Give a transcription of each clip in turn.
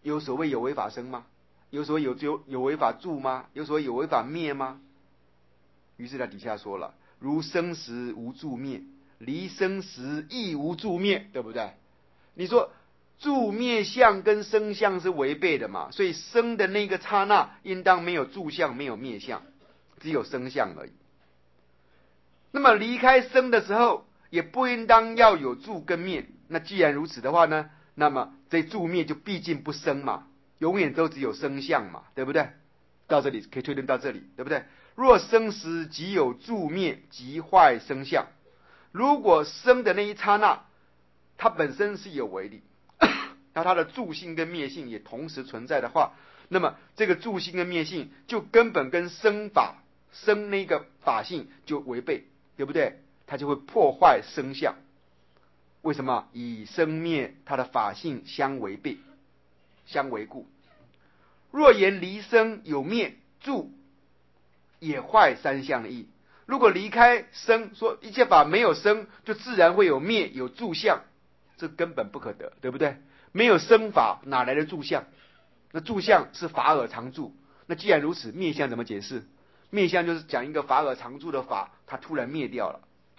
有所谓有为法生吗？有所谓有为法住吗？有所谓有为法灭吗？于是他底下说了，如生时无住灭，离生时亦无住灭，对不对？你说住灭相跟生相是违背的嘛，所以生的那个刹那应当没有住相，没有灭相，只有生相而已。那么离开生的时候也不应当要有住跟灭，那既然如此的话呢，那么这住灭就毕竟不生嘛，永远都只有生相嘛，对不对？到这里可以推论到这里，对不对？若生时即有住灭，即坏生相。如果生的那一刹那它本身是有为的，那它的住性跟灭性也同时存在的话，那么这个住性跟灭性就根本跟生那个法性就违背，对不对？它就会破坏生相。为什么？以生灭它的法性相违背，相违故。若言离生有灭，住也坏三相的义。如果离开生，说一切法没有生，就自然会有灭，有住相，这根本不可得，对不对？没有生法，哪来的住相？那住相是法尔常住。那既然如此，灭相怎么解释？灭相就是讲一个法尔常住的法，它突然灭掉了。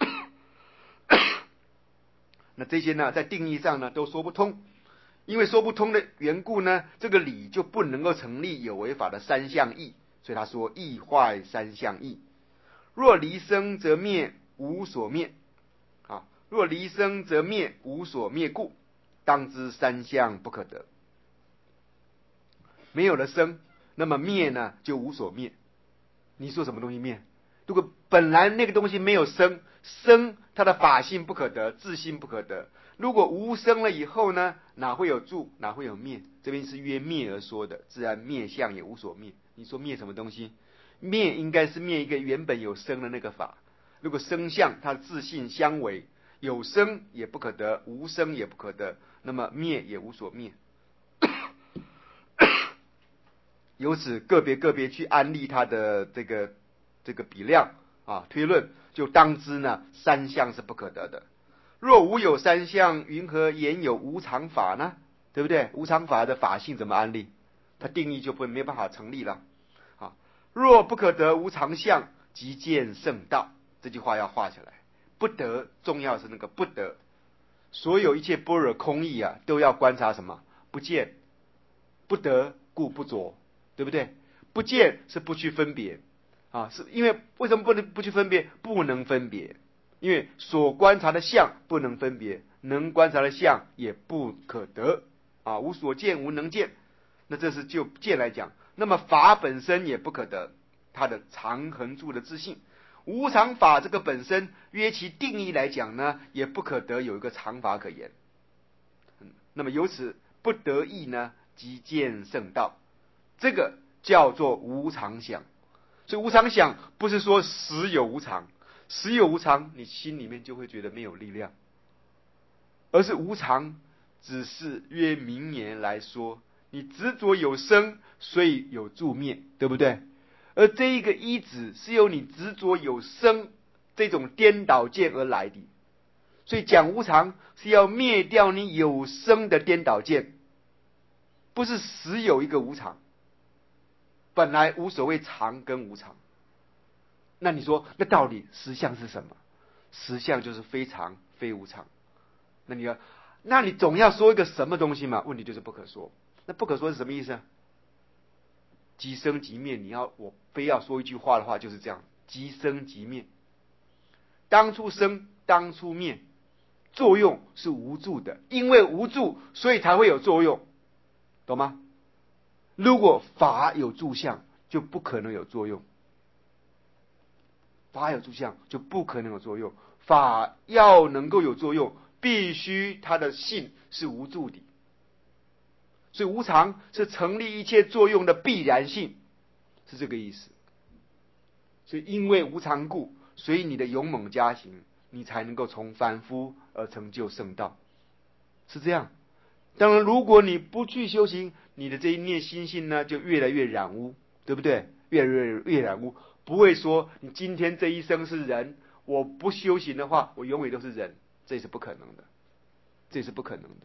那这些呢，在定义上呢都说不通，因为说不通的缘故呢，这个理就不能够成立有为法的三相义，所以他说义坏三相义。若离生则灭，无所灭啊！若离生则灭，无所灭故，当知三相不可得。没有了生，那么灭呢就无所灭。你说什么东西灭？如果本来那个东西没有生，生它的法性不可得，自性不可得。如果无生了以后呢，哪会有住，哪会有灭？这边是约灭而说的，自然灭相也无所灭。你说灭什么东西？灭应该是灭一个原本有生的那个法。如果生相它的自性相违，有生也不可得，无生也不可得，那么灭也无所灭。由此个别去安立它的这个比量啊，推论就当知呢，三相是不可得的。若无有三相，云何言有无常法呢？对不对？无常法的法性怎么安立？它定义就没办法成立了。啊，若不可得无常相，即见圣道。这句话要画起来。不得，重要是那个不得。所有一切般若空义啊，都要观察什么？不见，不得故不着，对不对？不见是不去分别啊，是因为为什么不去分别？不能分别，因为所观察的相不能分别，能观察的相也不可得啊，无所见，无能见。那这是就见来讲，那么法本身也不可得，它的常恒住的自性。无常法这个本身，约其定义来讲呢，也不可得有一个常法可言。那么由此不得意呢，即见圣道，这个叫做无常想。所以无常想不是说实有无常，实有无常，你心里面就会觉得没有力量，而是无常只是约名言来说，你执着有生，所以有住灭，对不对？而这一个依止是由你执着有生这种颠倒见而来的，所以讲无常是要灭掉你有生的颠倒见，不是实有一个无常。本来无所谓常跟无常，那你说那到底实相是什么？实相就是非常非无常。那你总要说一个什么东西嘛？问题就是不可说。那不可说是什么意思啊？即生即灭，我非要说一句话的话，就是这样：即生即灭。当初生，当初灭，作用是无助的，因为无助，所以才会有作用，懂吗？如果法有住相，就不可能有作用。法有住相，就不可能有作用。法要能够有作用，必须它的性是无助的。所以无常是成立一切作用的必然性，是这个意思。所以因为无常故，所以你的勇猛加行，你才能够从凡夫而成就圣道，是这样。当然如果你不去修行，你的这一念心性呢就越来越染污，对不对？越来越染污，不会说你今天这一生是人，我不修行的话我永远都是人，这是不可能的，这是不可能的。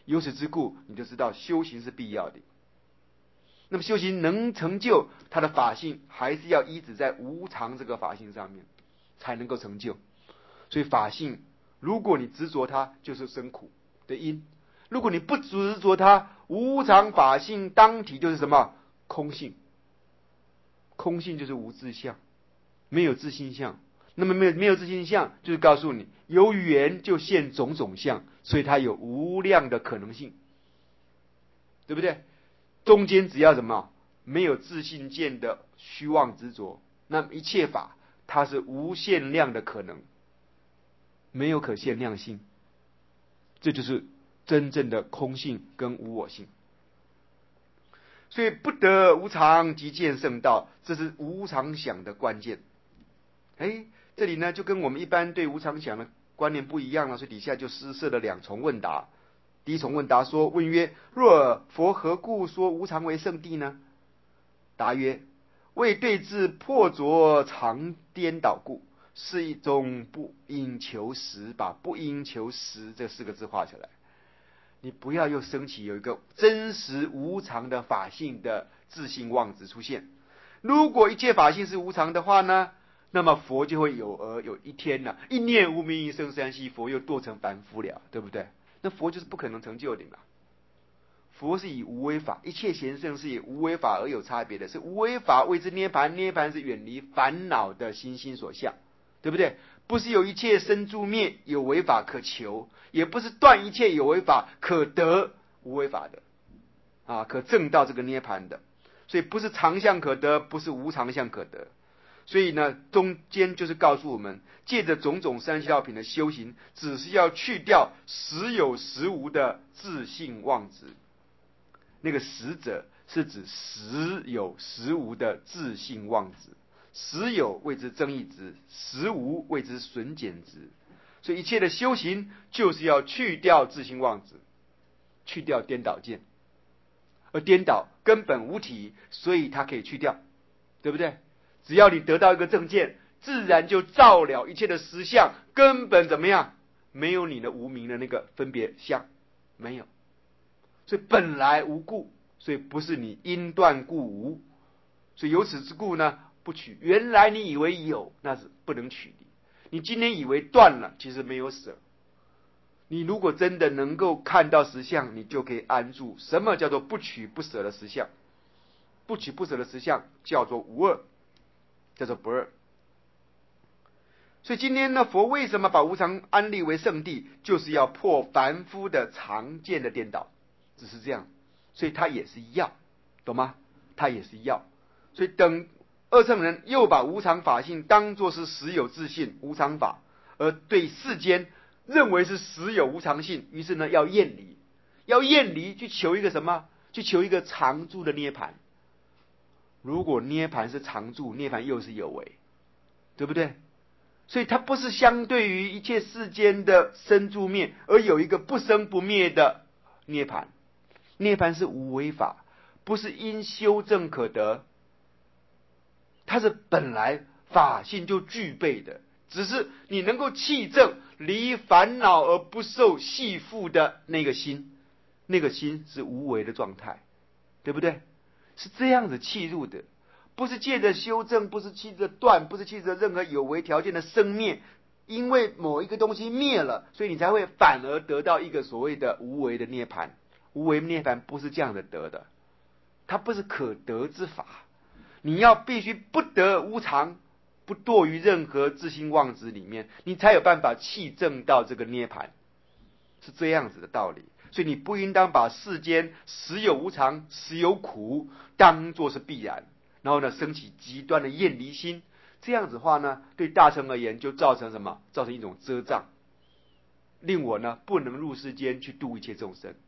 由此之故，你就知道修行是必要的。那么修行能成就他的法性，还是要依止在无常这个法性上面，才能够成就。所以法性，如果你执着它，就是生苦的因；如果你不执着它，无常法性当体就是什么？空性。空性就是无自相，没有自性相。那么没有自性相，就是告诉你，有缘就现种种相，所以它有无量的可能性，对不对？中间只要什么？没有自性见的虚妄执着，那么一切法它是无限量的可能，没有可限量性。这就是真正的空性跟无我性。所以不得无常即见圣道，这是无常想的关键。这里呢就跟我们一般对无常想的观念不一样了，所以底下就施设了2重问答。第一重问答说：问曰，若佛何故说无常为圣谛呢？答曰：为对治破浊常颠倒故，是一种不应求实。把不应求实这4个字画起来，你不要又升起有一个真实无常的法性的自性妄执出现。如果一切法性是无常的话呢，那么佛就会有一天呢，一念无明一生三息，佛又堕成凡夫了，对不对？那佛就是不可能成就的嘛。佛是以无为法，一切贤圣是以无为法而有差别的，是无为法谓之涅槃，涅槃是远离烦恼的心所相，对不对？不是有一切生住灭有为法可求，也不是断一切有为法可得无为法的可证到这个涅槃的。所以不是常相可得，不是无常相可得。所以呢，中间就是告诉我们，借着种种三消品的修行，只是要去掉实有实无的自性妄执。那个实者是指实有实无的自性妄执，实有谓之增益值，实无谓之损减值。所以一切的修行就是要去掉自性妄执，去掉颠倒见。而颠倒根本无体，所以它可以去掉，对不对？只要你得到一个正见，自然就照了一切的实相，根本怎么样？没有你的无明的那个分别相，没有。所以本来无故，所以不是你因断故无。所以由此之故呢，不取。原来你以为有，那是不能取的。你今天以为断了，其实没有舍。你如果真的能够看到实相，你就可以安住。什么叫做不取不舍的实相？不取不舍的实相叫做无二，叫做不二。所以今天呢，佛为什么把无常安立为圣谛，就是要破凡夫的常见的颠倒，只是这样。所以他也是要，懂吗？他也是要。所以等二乘人又把无常法性当作是实有自性无常法，而对世间认为是实有无常性，于是呢要厌离，去求一个什么？去求一个常住的涅槃。如果涅槃是常住，涅槃又是有为，对不对？所以它不是相对于一切世间的生住灭，而有一个不生不灭的涅槃。涅槃是无为法，不是因修正可得，它是本来法性就具备的，只是你能够契正离烦恼而不受系缚的那个心，那个心是无为的状态，对不对？是这样子契入的，不是借着修正，不是借着断，不是借着任何有为条件的生灭，因为某一个东西灭了，所以你才会反而得到一个所谓的无为的涅槃。无为涅槃不是这样的得的，它不是可得之法。你要必须不得无常，不堕于任何自性妄执里面，你才有办法契证到这个涅槃，是这样子的道理。所以你不应当把世间实有无常、实有苦当作是必然，然后呢升起极端的厌离心。这样子的话呢，对大乘而言就造成什么？造成一种遮障，令我呢不能入世间去度一切众生。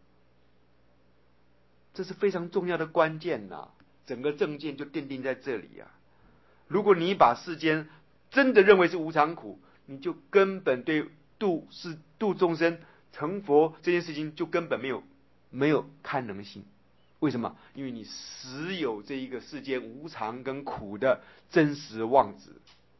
这是非常重要的关键呐，整个正见就奠定在这里啊。如果你把世间真的认为是无常苦，你就根本对度众生成佛这件事情就根本没有堪能性。为什么？因为你实有这一个世间无常跟苦的真实妄执，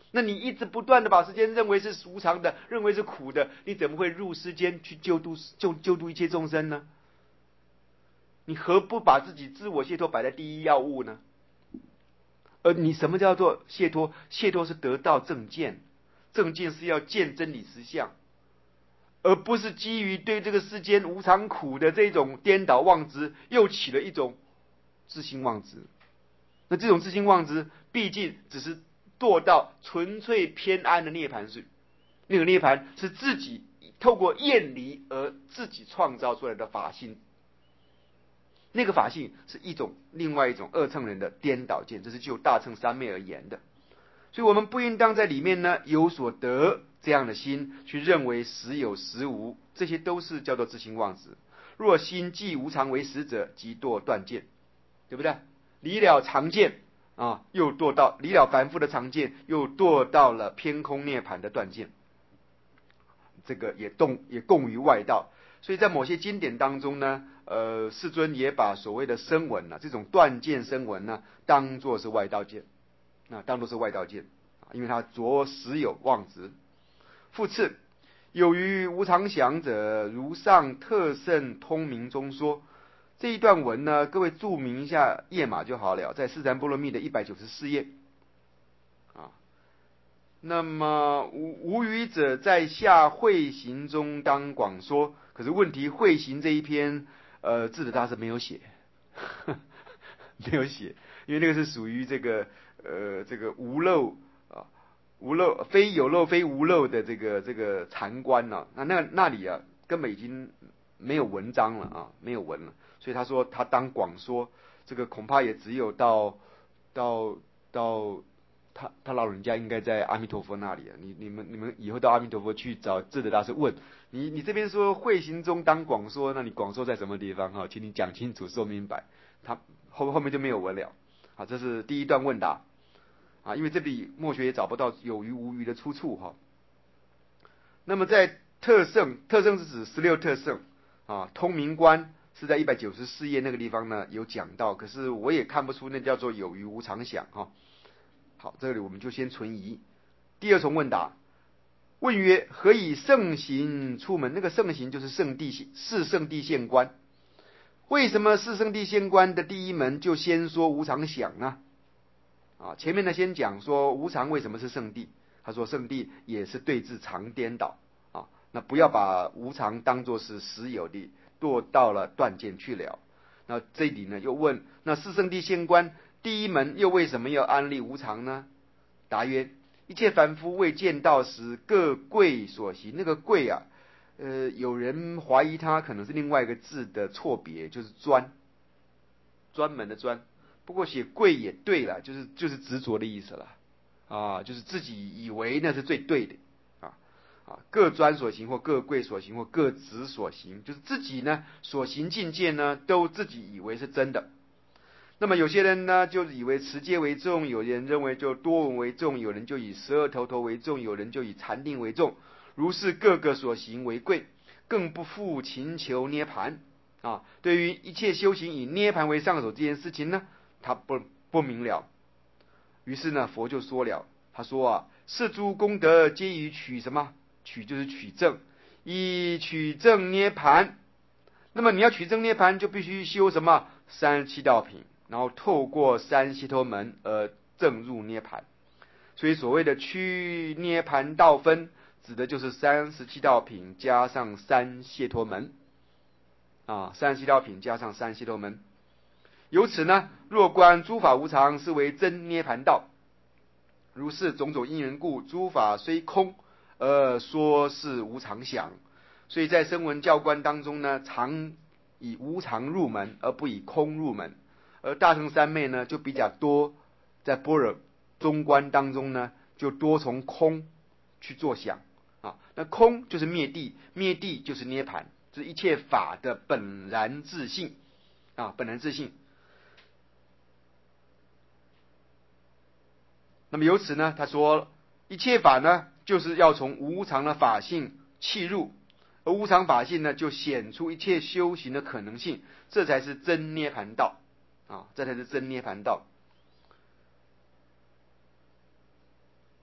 那你一直不断的把世间认为是无常的，认为是苦的，你怎么会入世间去救度一切众生呢？你何不把自己自我解脱摆在第一要务呢？而你什么叫做解脱？解脱是得到正见，正见是要见真理实相，而不是基于对这个世间无常苦的这种颠倒妄执，又起了一种自性妄执。那这种自性妄执，毕竟只是堕到纯粹偏安的涅槃去。那个涅槃是自己透过厌离而自己创造出来的法性，那个法性是另外一种二乘人的颠倒见，这是就大乘三昧而言的。所以我们不应当在里面呢有所得这样的心，去认为实有实无，这些都是叫做自性妄执。若心既无常为实者，即堕断见，对不对？离了常见啊，又堕到离了凡夫的常见，又堕到了偏空涅槃的断见，这个也共于外道。所以在某些经典当中呢，世尊也把所谓的声闻这种断见声闻呢，当作是外道见，当作是外道见，因为它着实有妄执。复次，有于无常想者，如上特胜通明中说。这一段文呢，各位注明一下页码就好了，在四禅波罗蜜的194页啊。那么无余者在下会行中当广说，可是问题会行这一篇，智者大师没有写，没有写，因为那个是属于这个无漏啊，无漏非有漏非无漏的这个禅观呢，那里根本已经没有文章了啊，没有文了。所以他说他当广说，这个恐怕也只有到他老人家应该在阿弥陀佛那里啊。你们以后到阿弥陀佛去找智者大师问你这边说会行中当广说，那你广说在什么地方哈？请你讲清楚说明白。他后面就没有文了。好，这是第一段问答啊，因为这里墨学也找不到有余无余的出处哈。那么在特胜是指16特胜啊，通明观是在194页那个地方呢有讲到，可是我也看不出那叫做有余无常想哈。好，这里我们就先存疑。第二重问答，问曰：何以圣行出门？那个圣行就是四圣谛现观。为什么四圣谛现观的第一门就先说无常想呢？前面呢先讲说无常为什么是圣谛，他说圣谛也是对治常颠倒那不要把无常当作是实有的，堕到了断见去了。那这里呢又问，那四圣谛现观第一门又为什么要安立无常呢？答曰：一切凡夫未见道时，各贵所行。那个贵有人怀疑它可能是另外一个字的错别，就是专门的专。不过写贵也对了，就是执着的意思了就是自己以为那是最对的各专所行或各贵所行或各执所行，就是自己呢所行境界呢都自己以为是真的。那么有些人呢就以为持戒为重，有人认为就多闻为重，有人就以12头为重，有人就以禅定为重，如是各个所行为贵，更不复勤求涅盘对于一切修行以涅盘为上首这件事情呢，他不明了。于是呢佛就说了，他说是诸功德皆以取什么？取就是取正，以取正涅盘。那么你要取正涅盘，就必须修什么？37道品，然后透过三解脱门而正入涅盘。所以所谓的趋涅盘道分，指的就是37道品加上三解脱门37道品加上三解脱门。由此呢，若观诸法无常，是为真涅盘道。如是种种因缘故，诸法虽空，而说是无常想。所以在声闻教观当中呢，常以无常入门，而不以空入门。而大乘三昧呢，就比较多在般若中观当中呢，就多从空去做想那空就是灭地，灭地就是涅盘，就是一切法的本然自性本然自性。那么由此呢，他说一切法呢，就是要从无常的法性契入，而无常法性呢，就显出一切修行的可能性，这才是真涅盘道这才是真涅盘道。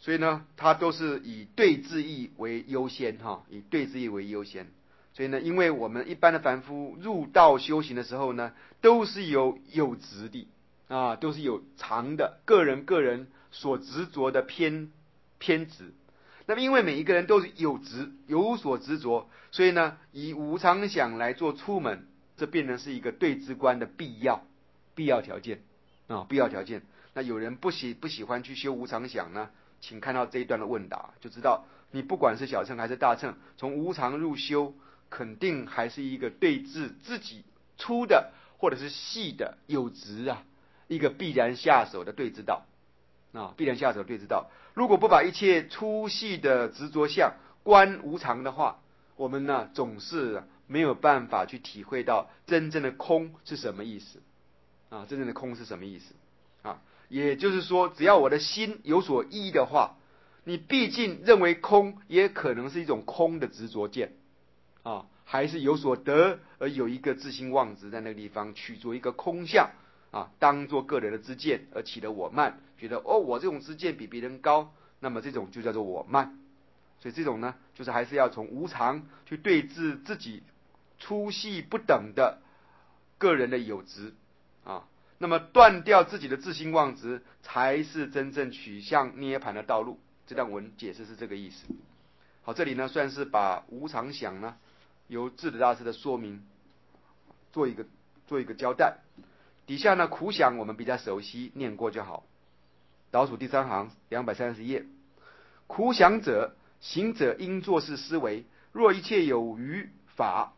所以呢，它都是以对治义为优先哈，以对治义为优先。所以呢，因为我们一般的凡夫入道修行的时候呢，都是有执的啊，都是有常的，个人所执着的偏执。那么因为每一个人都是有所执着，所以呢，以无常想来做出门，这变成是一个对治观的必要条件啊，必要条件。那有人不喜欢去修无常想呢？请看到这一段的问答，就知道你不管是小乘还是大乘，从无常入修，肯定还是一个对治自己粗的或者是细的有执啊，一个必然下手的对治道啊，必然下手的对治道。如果不把一切粗细的执着相观无常的话，我们呢总是没有办法去体会到真正的空是什么意思啊，真正的空是什么意思啊？也就是说，只要我的心有所依的话，你毕竟认为空，也可能是一种空的执着见啊，还是有所得而有一个自心妄执在那个地方取着一个空相啊，当做个人的知见而起了我慢，觉得我这种知见比别人高，那么这种就叫做我慢。所以这种呢，就是还是要从无常去对治自己粗细不等的个人的有执啊。那么断掉自己的自心妄执，才是真正取向涅槃的道路。这段文解释是这个意思。好，这里呢算是把无常想呢由智德大师的说明做一个交代。底下呢苦想我们比较熟悉，念过就好。倒数第3行230页，苦想者，行者应作是思维：若一切有余法，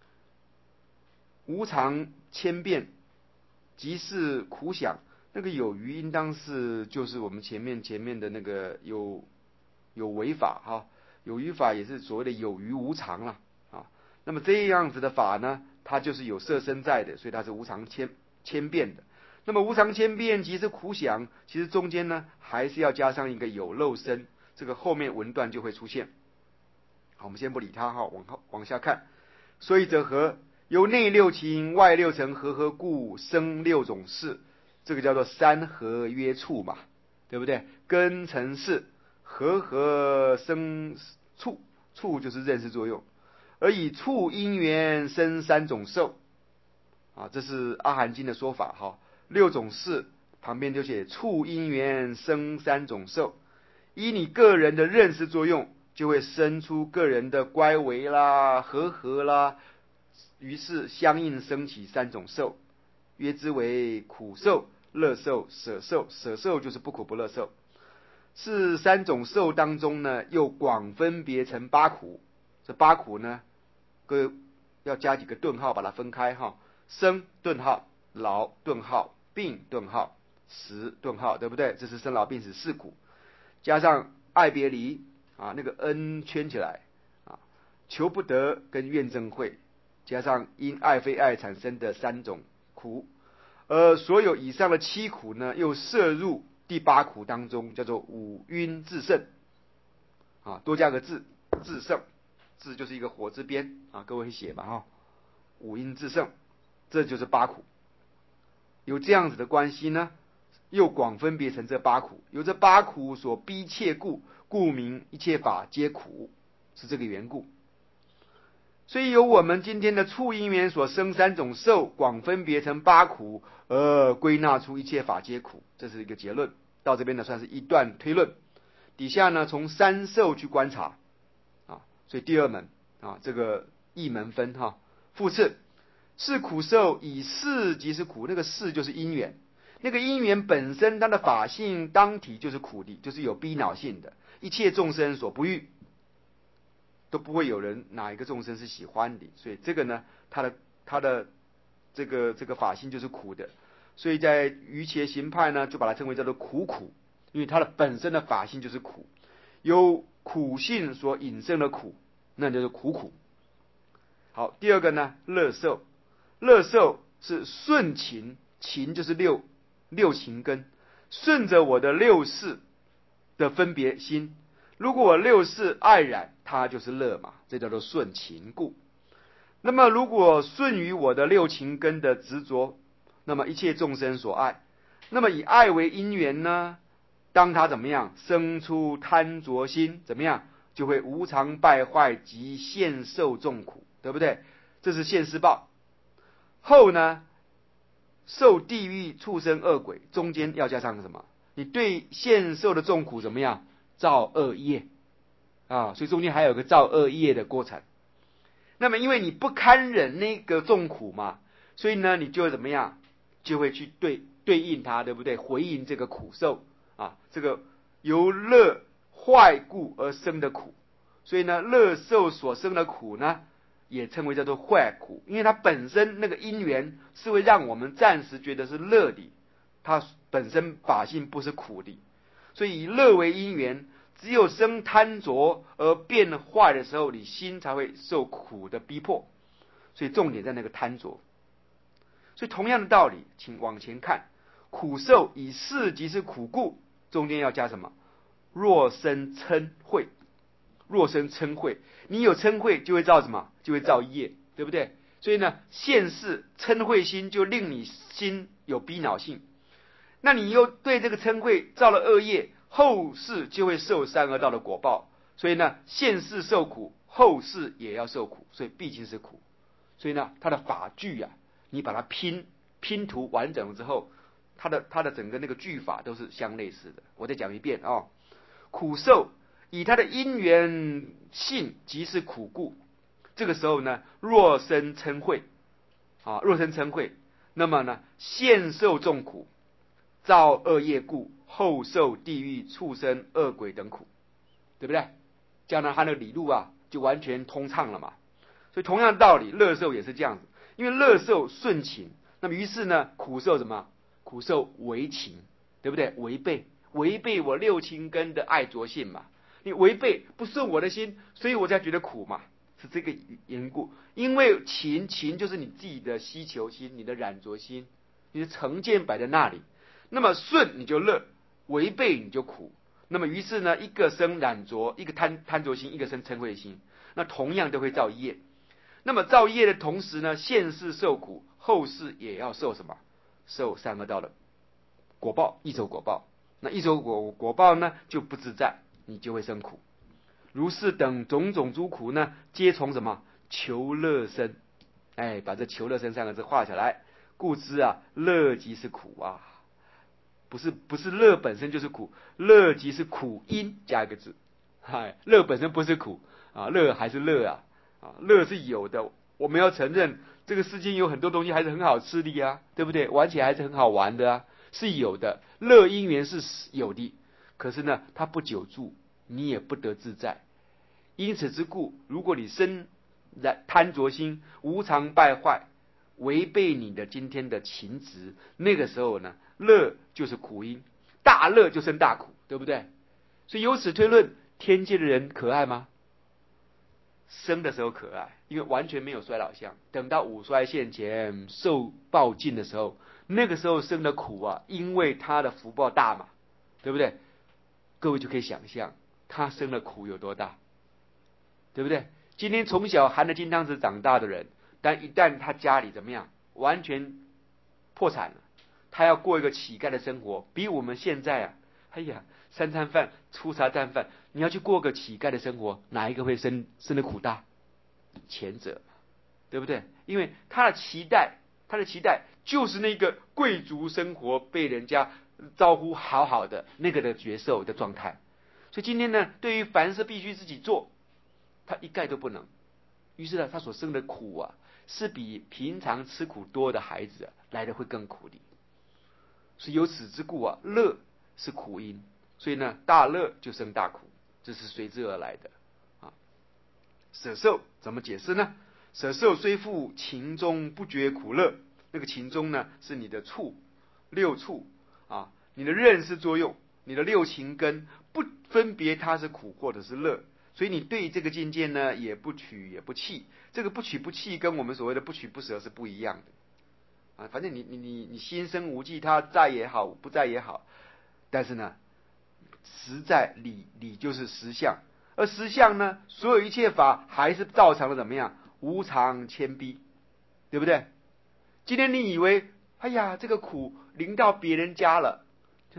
无常千变，即是苦想。那个有余应当是就是我们前面的那个有为法哈，有余法也是所谓的有余无常了啊。那么这样子的法呢，它就是有色身在的，所以它是无常千变的。那么无常千变即是苦想，其实中间呢还是要加上一个有漏身，这个后面文段就会出现。好，我们先不理它哈，往下看。所以则何？由内六情外六尘合故生六种事，这个叫做三合约处嘛，对不对？根尘事合生处，处就是认识作用，而以处因缘生三种受啊，这是阿含经的说法哈。六种事旁边就写处因缘生三种受，依你个人的认识作用，就会生出个人的乖违啦、合啦。于是相应生起三种受，约之为苦受、乐受、舍受。舍受就是不苦不乐受。是三种受当中呢，又广分别成八苦。这八苦呢，各要加几个顿号把它分开哈。生顿号，老顿号，病顿号，死顿号，对不对？这是生老病死四苦，加上爱别离啊，那个恩圈起来啊，求不得跟怨憎会。加上因爱非爱产生的三种苦，所有以上的七苦呢，又摄入第八苦当中，叫做五阴炽盛啊，多加个字，炽盛，字就是一个火字边啊，各位写吧哈，五阴炽盛，这就是八苦。有这样子的关系呢，又广分别成这八苦，有这八苦所逼切故，故名一切法皆苦，是这个缘故。所以由我们今天的处因缘所生三种受，广分别成八苦，而归纳出一切法皆苦，这是一个结论。到这边呢，算是一段推论。底下呢，从三受去观察啊，所以第二门啊，这个一门分哈。复次，是苦受以事即是苦，那个事就是因缘，那个因缘本身它的法性当体就是苦的，就是有逼恼性的，一切众生所不欲。都不会有人哪一个众生是喜欢的，所以这个呢，它的这个法性就是苦的，所以在瑜伽行派呢，就把它称为叫做苦，因为它的本身的法性就是苦，由苦性所引生的苦，那就是苦。好，第二个呢，乐受，乐受是顺情，情就是六情根，顺着我的六识的分别心。如果我六识爱染，它就是乐嘛，这叫做顺情故。那么如果顺于我的六情根的执着，那么一切众生所爱，那么以爱为因缘呢， 当他怎么样生出贪着心，怎么样就会无常败坏及现受众苦，对不对？这是现世报。后呢，受地狱畜生恶鬼，中间要加上什么？你对现受的众苦怎么样？造恶业啊，所以中间还有个造恶业的过程。那么因为你不堪忍那个众苦嘛，所以呢，你就会怎么样？就会去对应它，对不对？回应这个苦受啊，这个由乐坏故而生的苦，所以呢，乐受所生的苦呢，也称为叫做坏苦，因为它本身那个因缘是会让我们暂时觉得是乐的，它本身法性不是苦的，所以以乐为因缘，只有生贪着而变坏的时候，你心才会受苦的逼迫，所以重点在那个贪着。所以同样的道理，请往前看，苦受以是即是苦故，中间要加什么？若生嗔恚，若生嗔恚，你有嗔恚就会造什么？就会造业，对不对？所以呢，现世嗔恚心就令你心有逼恼性，那你又对这个嗔恚造了恶业，后世就会受三恶道的果报。所以呢，现世受苦，后世也要受苦，所以毕竟是苦。所以呢，它的法句啊，你把它拼图完整了之后，它的整个那个句法都是相类似的。我再讲一遍啊，苦受以它的因缘性即是苦故，这个时候呢，若生嗔恚啊，若生嗔恚，那么呢，现受众苦，造恶业故，后受地狱、畜生、恶鬼等苦，对不对？这样呢，它那个理路啊，就完全通畅了嘛。所以同样的道理，乐受也是这样子，因为乐受顺情，那么于是呢，苦受什么？苦受违情，对不对？违背我六亲根的爱着性嘛。你违背不顺我的心，所以我才觉得苦嘛，是这个缘故。因为情就是你自己的希求心，你的染着心，你的成见摆在那里。那么顺你就乐，违背你就苦。那么于是呢，一个生染着，一个贪着心，一个生嗔恚心，那同样都会造业。那么造业的同时呢，现世受苦，后世也要受什么？受三恶道的果报，一手果报。那一手果报呢，就不自在，你就会生苦。如是等种种诸苦呢，皆从什么？求乐生。哎，把这求乐生三个字画下来。故知啊，乐即是苦啊，不是乐本身就是苦，乐即是苦因加一个字。嗨，乐本身不是苦啊，乐还是乐啊。乐是有的，我们要承认这个世间有很多东西还是很好吃的呀，对不对？玩起来还是很好玩的啊，是有的。乐因缘是有的，可是呢，它不久住，你也不得自在。因此之故，如果你生贪着心，无常败坏，违背你的今天的情执，那个时候呢，乐就是苦因，大乐就生大苦，对不对？所以由此推论，天界的人可爱吗？生的时候可爱，因为完全没有衰老相。等到五衰现前，受报尽的时候，那个时候生的苦啊，因为他的福报大嘛，对不对？各位就可以想象，他生的苦有多大，对不对？今天从小含着金汤匙长大的人，但一旦他家里怎么样，完全破产了，他要过一个乞丐的生活，比我们现在啊，哎呀，三餐饭、粗茶淡饭，你要去过个乞丐的生活，哪一个会生的苦大？前者，对不对？因为他的期待就是那个贵族生活被人家招呼好好的那个的角色的状态。所以今天呢，对于凡事必须自己做，他一概都不能。于是呢，他所生的苦啊，是比平常吃苦多的孩子来的会更苦的。所以由此之故啊，乐是苦因，所以呢，大乐就生大苦，这是随之而来的啊。舍受怎么解释呢？舍受虽复情中不觉苦乐，那个情中呢，是你的六处啊，你的认识作用，你的六情根不分别它是苦或者是乐，所以你对这个境界呢，也不取也不弃。这个不取不弃跟我们所谓的不取不舍是不一样的啊。反正你心生无忌，它在也好，不在也好，但是呢，实在理就是实相。而实相呢，所有一切法还是造成了怎么样？无常牵逼，对不对？今天你以为，哎呀，这个苦临到别人家了，就是说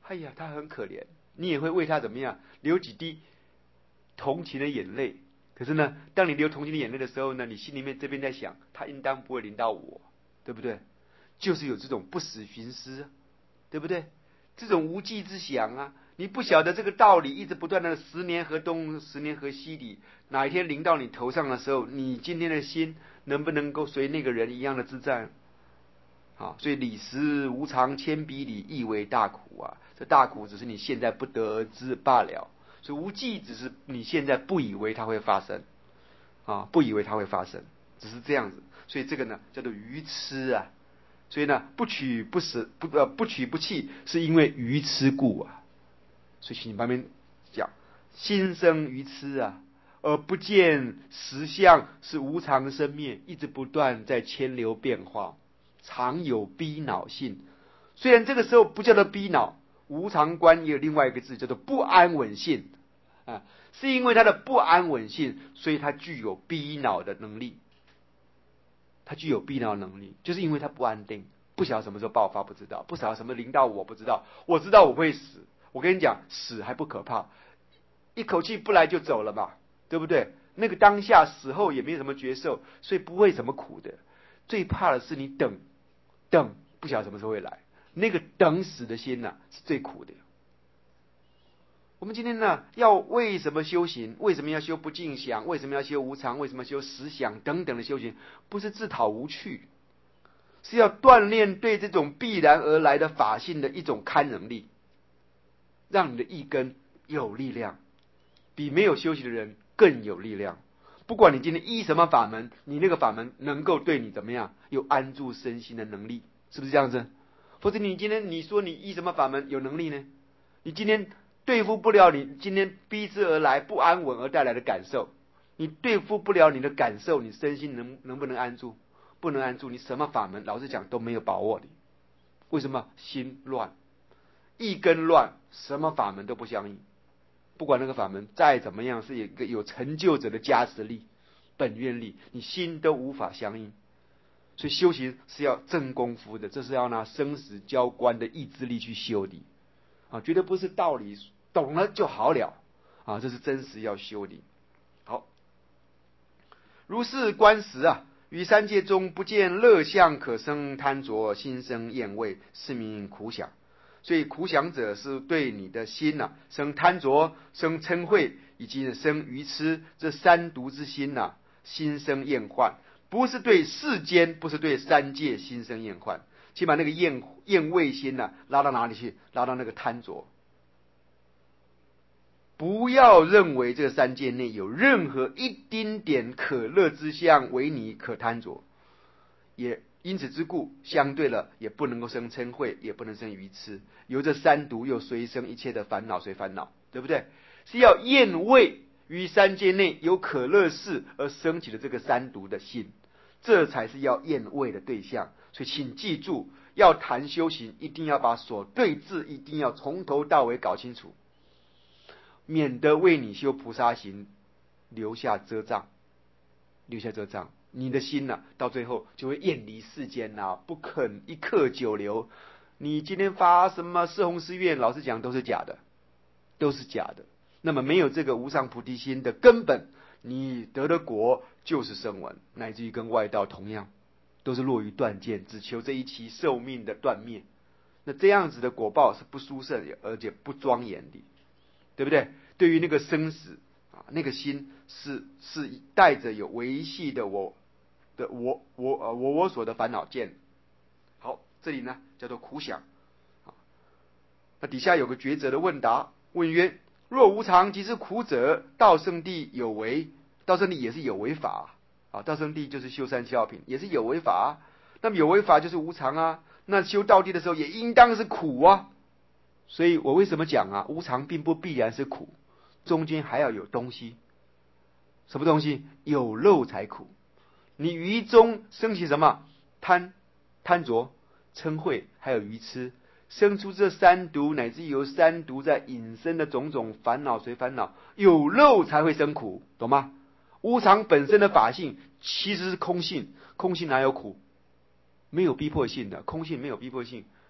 哎呀，他很可怜，你也会为他怎么样流几滴同情的眼泪。可是呢，当你流同情的眼泪的时候呢，你心里面这边在想，他应当不会临到我，对不对？就是有这种不死寻思，对不对？这种无稽之想啊，你不晓得这个道理，一直不断的10年河东10年河西里，哪一天临到你头上的时候，你今天的心能不能够随那个人一样的自在？啊，所以理时无常千比里，亦为大苦啊！这大苦只是你现在不得而知罢了，所以无忌只是你现在不以为它会发生啊，不以为它会发生，只是这样子。所以这个呢叫做愚痴啊。所以呢，不取不舍，不取不弃，是因为愚痴故啊。所以请你旁边讲，心生愚痴啊，而不见实相是无常生灭，一直不断在迁流变化。常有逼恼性，虽然这个时候不叫做逼恼，无常观也有另外一个字叫做不安稳性啊，是因为它的不安稳性，所以它具有逼恼的能力。它具有逼恼的能力，就是因为它不安定，不晓得什么时候爆发，不知道，不晓得什么临到我，不知道，我知道我会死。我跟你讲，死还不可怕，一口气不来就走了嘛，对不对？那个当下死后也没有什么觉受，所以不会什么苦的。最怕的是你等不晓得什么时候会来，那个等死的心呐，是最苦的。我们今天呢，要为什么修行？为什么要修不净想？为什么要修无常？为什么要修实想等等的修行？不是自讨无趣，是要锻炼对这种必然而来的法性的一种堪能力，让你的意根有力量，比没有修行的人更有力量。不管你今天依什么法门，你那个法门能够对你怎么样，有安住身心的能力，是不是这样子？否则你今天你说你依什么法门有能力呢？你今天对付不了你今天逼之而来不安稳而带来的感受，你对付不了你的感受，你身心能不能安住？不能安住，你什么法门，老实讲都没有把握的。为什么？心乱，一根乱，什么法门都不相应。不管那个法门再怎么样，是一个有成就者的加持力、本愿力，你心都无法相应。所以修行是要真功夫的，这是要拿生死交关的意志力去修的啊，绝对不是道理懂了就好了啊，这是真实要修的。好，如是观时啊，于三界中不见乐相可生贪着，心生厌畏，是名苦想。所以苦想者是对你的心生贪着、生嗔恚以及生愚痴这三毒之心心生厌患，不是对世间，不是对三界心生厌患，请把那个厌畏心拉到哪里去？拉到那个贪着。不要认为这三界内有任何一丁点可乐之相为你可贪着，也因此之故，相对了也不能够生嗔恚，也不能生愚痴。由这三毒又随生一切的烦恼，随烦恼，对不对？是要厌畏于三界内有可乐事而升起的这个三毒的心，这才是要厌畏的对象。所以请记住，要谈修行，一定要把所对治一定要从头到尾搞清楚，免得为你修菩萨行留下遮障，留下遮障。你的心到最后就会厌离世间不肯一刻久留。你今天发什么四弘誓愿，老实讲都是假的，都是假的。那么没有这个无上菩提心的根本，你得的果就是声闻，乃至于跟外道同样，都是落于断见，只求这一期寿命的断灭。那这样子的果报是不殊胜而且不庄严的，对不对？对于那个生死那个心是带着有维系的我所的烦恼见。好，这里呢叫做苦想。那底下有个抉择的问答，问曰：若无常即是苦者，道圣地有为，道圣地也是有为法道圣地就是修三消品，也是有为法那么有为法就是无常那修道地的时候也应当是苦所以我为什么讲无常并不必然是苦，中间还要有东西。什么东西？有漏才苦。你于中升起什么？贪着、嗔恚，还有愚痴，生出这三毒，乃至由三毒在引生的种种烦恼随烦恼，有漏才会生苦，懂吗？无常本身的法性其实是空性，空性哪有苦？没有逼迫性的，空性没有逼迫性。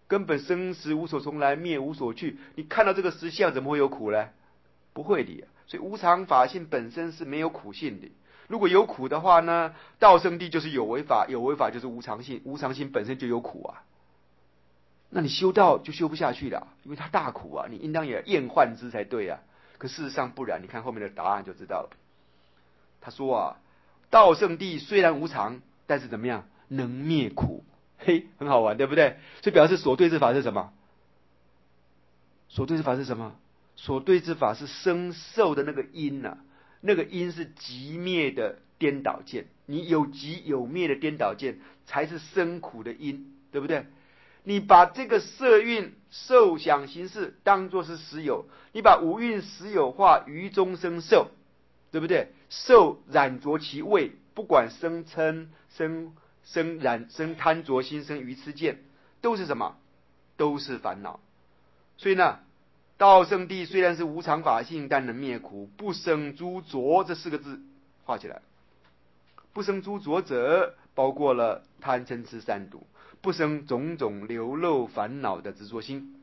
根本生死无所从来，灭无所去。你看到这个实相，怎么会有苦呢？不会的。所以无常法性本身是没有苦性的。如果有苦的话呢，道生地就是有为法，有为法就是无常性，无常性本身就有苦啊。那你修道就修不下去了，因为它大苦啊，你应当也厌患之才对啊。可事实上不然，你看后面的答案就知道了。他说啊，道圣地虽然无常，但是怎么样，能灭苦。嘿，很好玩，对不对？所以表示所对之法是什么？所对之法是什么？所对之法是生受的那个因啊，那个因是极灭的颠倒见。你有极有灭的颠倒见，才是生苦的因，对不对？你把这个色蕴受想行识当作是实有，你把五蕴实有化于中生受，对不对？受染着其味，不管生嗔、生染、生贪着心、生愚痴见，都是什么？都是烦恼。所以呢，道圣地虽然是无常法性，但能灭苦，不生诸浊。这四个字画起来，不生诸浊者，包括了贪嗔痴三毒。不生种种流露烦恼的执着心，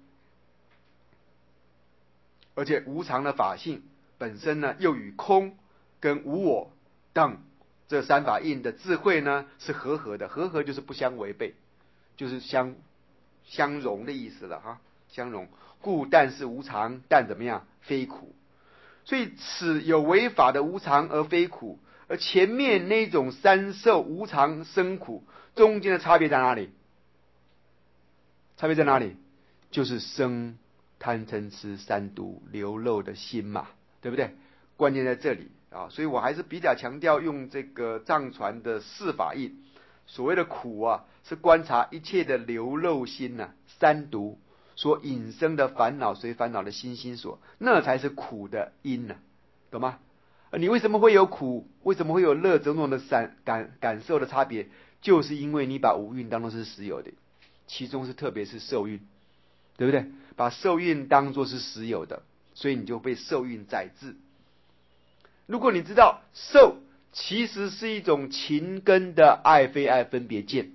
而且无常的法性本身呢，又与空跟无我等这三法印的智慧呢是和合的，和合就是不相违背，就是相容的意思了哈，相容。故但是无常，但怎么样？非苦。所以此有为法的无常而非苦，而前面那种三受无常生苦，中间的差别在哪里？差别在哪里？就是生贪嗔痴三毒流露的心嘛，对不对？关键在这里啊，所以我还是比较强调用这个藏传的四法印。所谓的苦啊，是观察一切的流露心呐、三毒所引生的烦恼，随烦恼的心所，那才是苦的因呐、懂吗？你为什么会有苦？为什么会有乐？种种的感受的差别，就是因为你把五蕴当作是实有的。其中是特别是受蕴，对不对？把受蕴当作是实有的，所以你就被受蕴宰制。如果你知道受其实是一种情根的爱非爱分别见，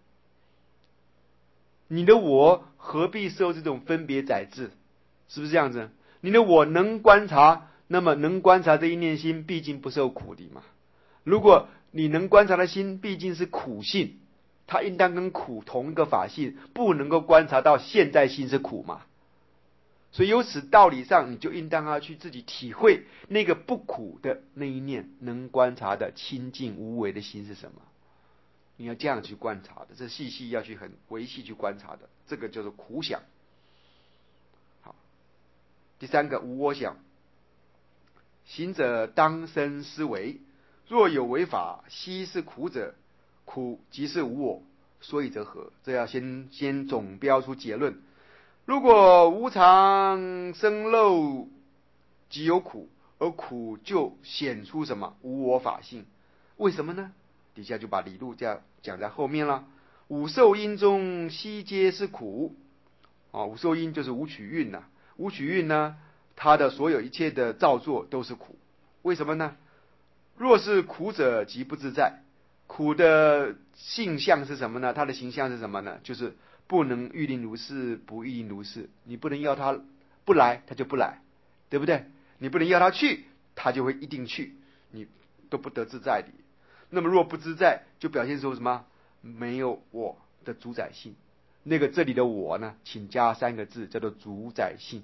你的我何必受这种分别宰制？是不是这样子？你的我能观察，那么能观察这一念心，毕竟不受苦的嘛。如果你能观察的心毕竟是苦性，它应当跟苦同一个法性，不能够观察到现在心是苦嘛。所以由此道理上，你就应当要去自己体会那个不苦的那一念能观察的清净无为的心是什么。你要这样去观察的，这细细要去很维系去观察的，这个叫做苦想。好，第三个无我想。行者当生思维，若有为法，悉是苦者，苦即是无我，所以则何？这要先总标出结论。如果无常生漏即有苦，而苦就显出什么无我法性？为什么呢？底下就把理路这样讲在后面了。五受因中悉皆是苦啊，五受因就是五取蕴呐。五取蕴呢，它的所有一切的造作都是苦。为什么呢？若是苦者，即不自在。苦的性相是什么呢？它的形象是什么呢？就是不能欲令如是，不欲令如是。你不能要他不来，他就不来，对不对？你不能要他去，他就会一定去，你都不得自在的。那么若不自在，就表现出什么？没有我的主宰性。那个这里的我呢，请加三个字，叫做主宰性。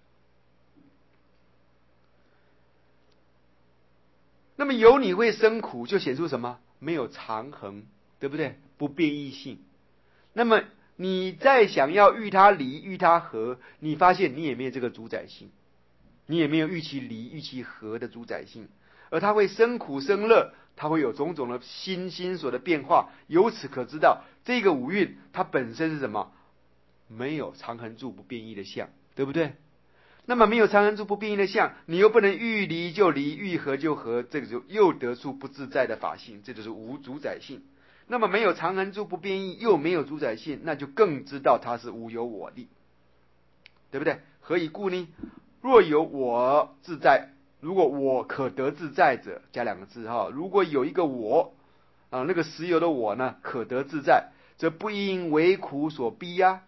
那么有你会生苦，就显出什么？没有常恒，对不对？不变异性。那么你再想要欲他离欲他合，你发现你也没有这个主宰性，你也没有欲其离欲其合的主宰性，而它会生苦生乐，它会有种种的心所的变化。由此可知道，这个五蕴它本身是什么？没有常恒住不变异的相，对不对？那么没有常恒住不变异的相，你又不能欲离就离，欲合就合，这个就又得出不自在的法性，这就是无主宰性。那么没有常恒住不变异，又没有主宰性，那就更知道它是无有我力，对不对？何以故呢？若有我自在，如果我可得自在者，加两个字哈。如果有一个我啊，那个实有的我呢，可得自在，则不因为苦所逼呀。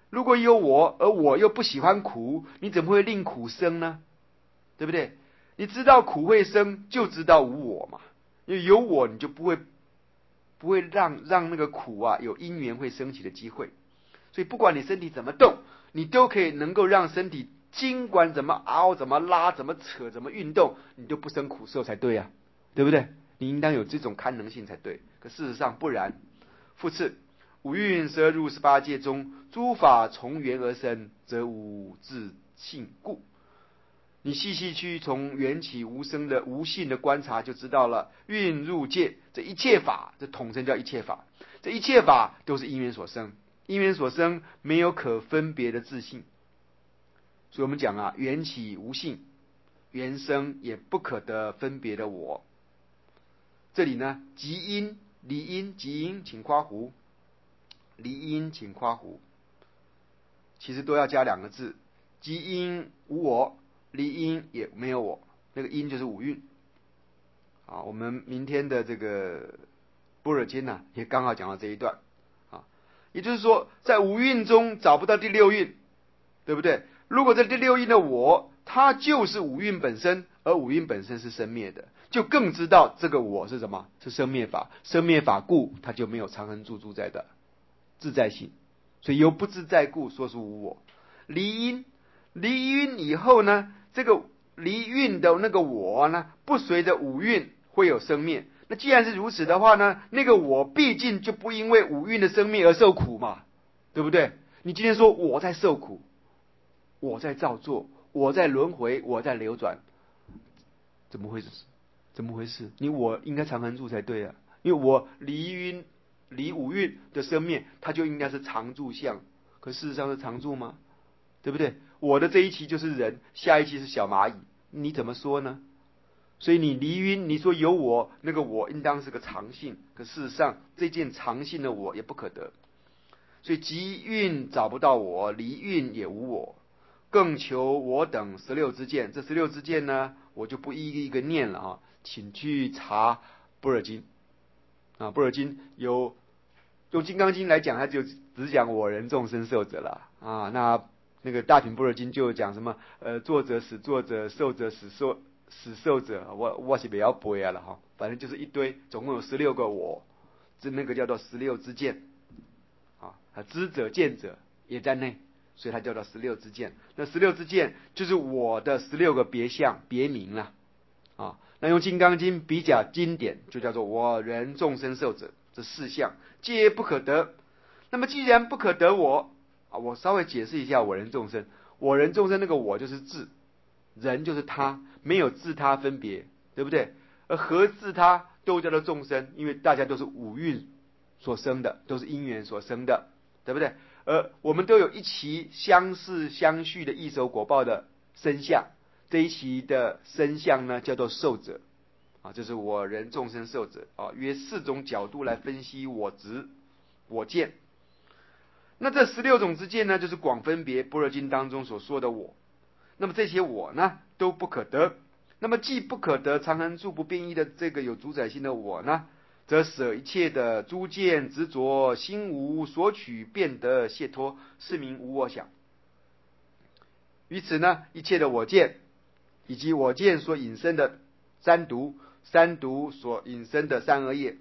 如果有我，而我又不喜欢苦，你怎么会令苦生呢？对不对？你知道苦会生，就知道无我嘛。因为有我，你就不会让那个苦啊有因缘会升起的机会。所以不管你身体怎么动，你都可以能够让身体尽管怎么凹、怎么拉、怎么扯、怎么运动，你都不生苦受才对啊，对不对？你应当有这种堪能性才对。可事实上不然。复次，五蕴十二入十八界中，诸法从缘而生，则无自性故。你细细去从缘起无生的无性的观察，就知道了。蕴入界，这一切法，这统称叫一切法。这一切法都是因缘所生，因缘所生没有可分别的自性。所以我们讲啊，缘起无性，缘生也不可得分别的我。这里呢，即因离因即因，请夸胡。离因请夸胡，其实都要加两个字，即因无我，离因也没有我。那个因就是五蕴。啊，我们明天的这个般若经呢，也刚好讲到这一段。啊，也就是说，在五蕴中找不到第六蕴，对不对？如果这第六蕴的我，它就是五蕴本身，而五蕴本身是生灭的，就更知道这个我是什么？是生灭法。生灭法故，它就没有常恒住在的自在性。所以由不自在故，说是无我。离因，离因以后呢，这个离蕴的那个我呢，不随着五蕴会有生灭。那既然是如此的话呢，那个我毕竟就不因为五蕴的生灭而受苦嘛，对不对？你今天说我在受苦，我在造作，我在轮回，我在流转，怎么回事？怎么回事？我应该常恒住才对啊，因为我离五蕴的生灭，它就应该是常住相。可事实上是常住吗？对不对？我的这一期就是人，下一期是小蚂蚁，你怎么说呢？所以你离晕，你说有我，那个我应当是个常性，可事实上这件常性的我也不可得。所以即运找不到我，离运也无我，更求我等16支见。这16支见呢，我就不一一个念了啊，请去查般若经啊。般若经有用金刚经来讲，它就只讲我人众生寿者了啊。那个大品般若经就讲什么作者死作者，寿者死寿者，我是不要背啊了哈，反正就是一堆，总共有16个我，那个叫做16支见啊，知者见者也在内，所以它叫做16支见。那16支见就是我的16个别相别名了啊。那用金刚经比较经典，就叫做我人众生寿者，这4相皆不可得。那么既然不可得我啊，我稍微解释一下我人众生。我人众生那个我就是自，人就是他，没有自他分别，对不对？而何自他都叫做众生，因为大家都是五蕴所生的，都是因缘所生的，对不对？而我们都有一期相似相续的异熟果报的身相，这一期的身相呢叫做寿者啊，这是我人众生寿者啊，约4种角度来分析我执我见。那这16种之见呢，就是广分别般若经当中所说的我。那么这些我呢，都不可得。那么既不可得常恒住不变异的这个有主宰性的我呢，则舍一切的诸见执着，心无所取，变得解脱，是名无我想。于此呢，一切的我见，以及我见所引申的三毒，三毒所引申的三恶业，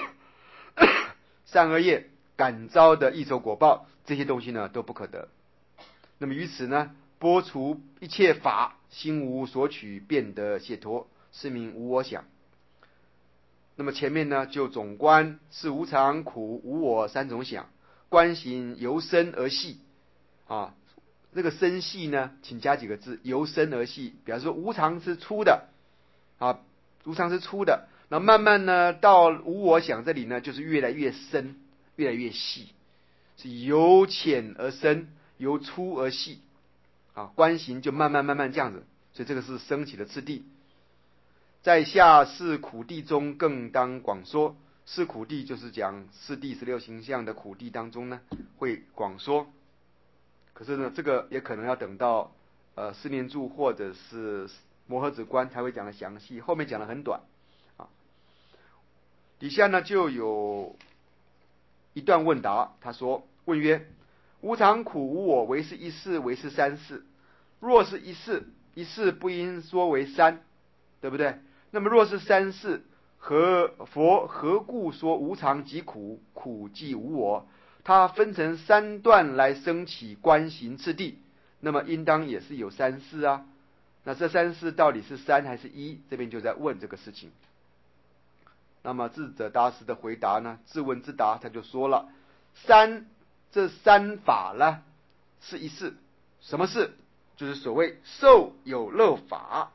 三恶业感召的异熟果报，这些东西呢都不可得。那么于此呢，拨除一切法，心无所取，变得解脱，是名无我想。那么前面呢，就总观是无常、苦、无我3种想，观行由深而细啊。这个深细呢，请加几个字，由深而细。比方说无常是粗的啊，无常是粗的，那慢慢呢到无我想这里呢，就是越来越深，越来越细，是由浅而深，由粗而细啊。观行就慢慢这样子，所以这个是升起的次第。在下四苦地中更当广说，四苦地就是讲四谛16行相的苦地当中呢，会广说。可是呢，这个也可能要等到四念住或者是摩诃止观才会讲的详细，后面讲的很短啊。底下呢就有一段问答，他说：问曰： 无常苦无我，为是一事，为是三事。若是一事，一事不应说为三，对不对？那么若是三事，佛何故说无常即苦，苦即无我？它分成三段来升起观行次第，那么应当也是有三事啊。那这三事到底是三还是一？这边就在问这个事情。那么智者大师的回答呢，自问自答，他就说了，这三法呢是一事。什么事？就是所谓受有漏法。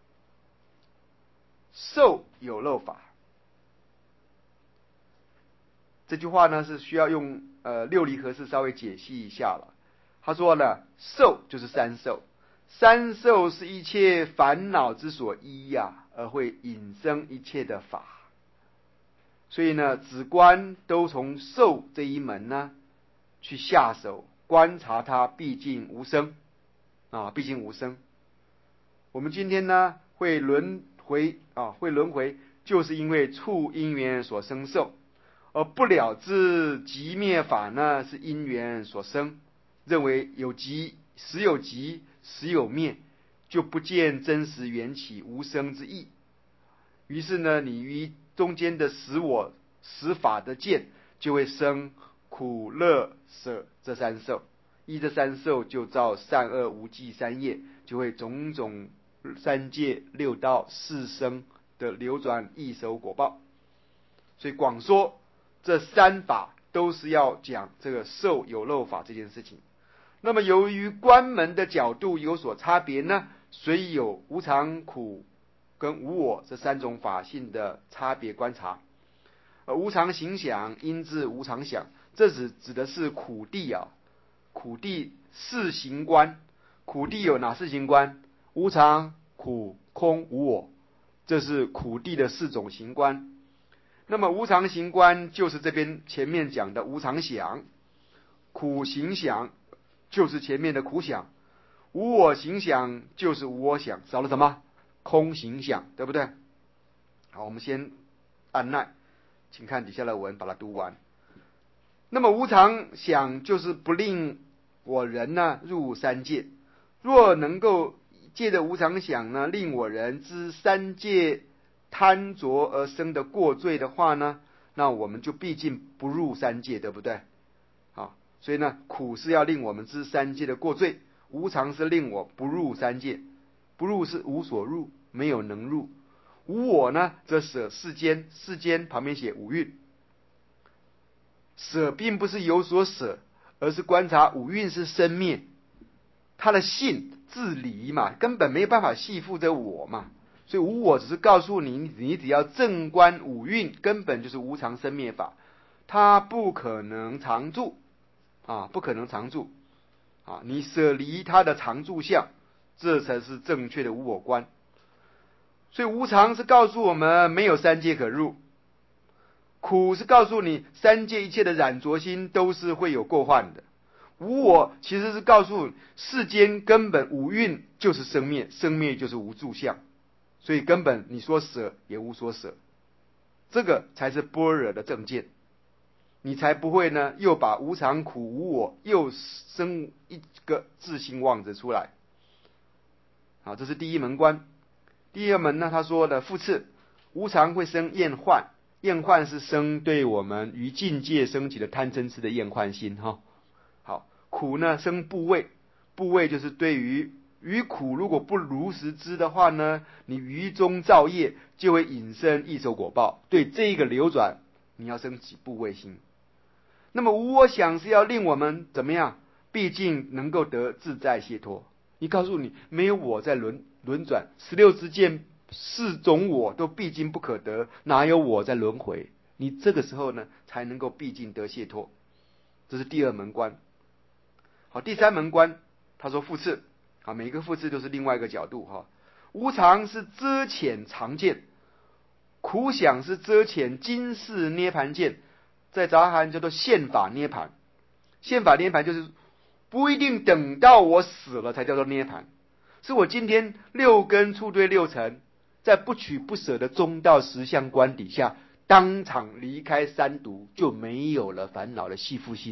受有漏法这句话呢是需要用六离合式稍微解析一下了。他说呢，受就是三受，三受是一切烦恼之所依呀，而会引生一切的法。所以呢，止观都从受这一门呢去下手观察它，毕竟无生啊，毕竟无生。我们今天呢会轮回，就是因为触因缘所生受，而不了知即灭法呢是因缘所生，认为有即实有即，实有灭，就不见真实缘起无生之意。于是呢，你于中间的实法的见，就会生苦乐舍这三受，依这三受就造善恶无记三业，就会种种三界六道四生的流转异熟果报。所以广说这三法都是要讲这个受有漏法这件事情。那么由于观门的角度有所差别呢，所以有无常苦跟无我这三种法性的差别观察。无常行想因自无常想，这指的是苦谛啊。苦谛四行观，苦谛有哪四行观？无常、苦、空、无我，这是苦谛的四种行观。那么无常行观就是这边前面讲的无常想，苦行想就是前面的苦想，无我行想就是无我想，少了什么？空行想，对不对？好，我们先按捺，请看底下的文，把它读完。那么无常想就是不令我人呢入三界，若能够借着无常想呢，令我人知三界贪着而生的过罪的话呢，那我们就毕竟不入三界，对不对？好，所以呢，苦是要令我们知三界的过罪，无常是令我不入三界。不入是无所入，没有能入。无我呢，则舍世间，世间旁边写五蕴。舍并不是有所舍，而是观察五蕴是生灭，它的性自离嘛，根本没有办法系缚着我嘛。所以无我只是告诉你，你只要正观五蕴，根本就是无常生灭法，它不可能常住啊，不可能常住啊！你舍离它的常住相，这才是正确的无我观。所以无常是告诉我们没有三界可入，苦是告诉你三界一切的染着心都是会有过患的，无我其实是告诉世间根本五蕴就是生灭，生灭就是无住相，所以根本你说舍也无所舍，这个才是般若的正见，你才不会呢又把无常苦无我又生一个自性妄执出来。好，这是第一门观。第二门呢，他说的复次，无常会生厌患，厌患是生对我们于境界升起的贪嗔痴的厌患心哈。好，苦呢生怖畏，怖畏就是对于苦如果不如实知的话呢，你于中造业就会引生异熟果报，对这一个流转你要升起怖畏心。那么无我想是要令我们怎么样？毕竟能够得自在解脱。你告诉你没有我在轮转，16支见四种我都毕竟不可得，哪有我在轮回？你这个时候呢才能够毕竟得解脱。这是第二门观。好，第三门观他说复次，好，每一个复次都是另外一个角度哈。无常是遮浅常见，苦想是遮浅今世涅盘见，在杂含叫做现法涅盘。现法涅盘就是不一定等到我死了才叫做涅盘，是我今天六根触对六尘，在不取不舍的中道实相观底下，当场离开三毒，就没有了烦恼的系缚性。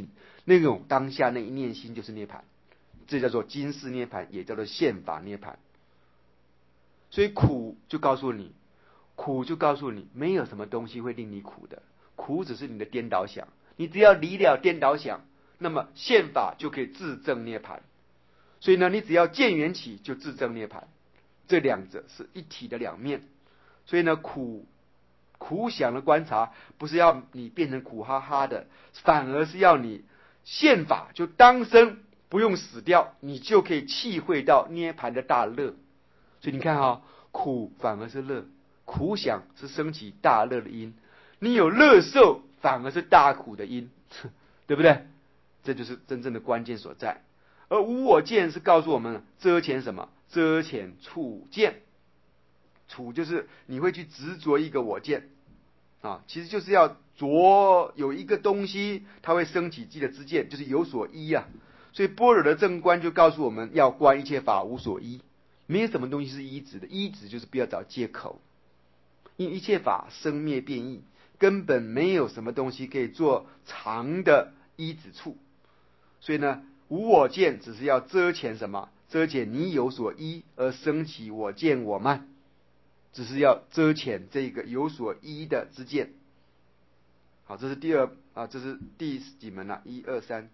那种当下那一念心就是涅槃，这叫做金氏涅槃，也叫做宪法涅槃。所以苦就告诉你，没有什么东西会令你苦的，苦只是你的颠倒想。你只要离了颠倒想，那么宪法就可以自证涅槃。所以呢，你只要见缘起就自证涅槃，这两者是一体的两面。所以呢，苦想的观察不是要你变成苦哈哈的，反而是要你宪法就当生不用死掉，你就可以体会到涅槃的大乐。所以你看苦反而是乐，苦想是升起大乐的因，你有乐受反而是大苦的因，对不对？这就是真正的关键所在。而无我见是告诉我们遮遣什么？遮遣处见。处就是你会去执着一个我见其实就是要有一个东西，它会升起自己的知见，就是有所依啊。所以般若的正观就告诉我们要观一切法无所依，没有什么东西是依止的，依止就是不要找借口，因为一切法生灭变异，根本没有什么东西可以做常的依止处。所以呢，无我见只是要遮遣什么？遮遣你有所依而升起我见我慢，只是要遮遣这个有所依的知见。好，这是这是第几门了？1、2、3，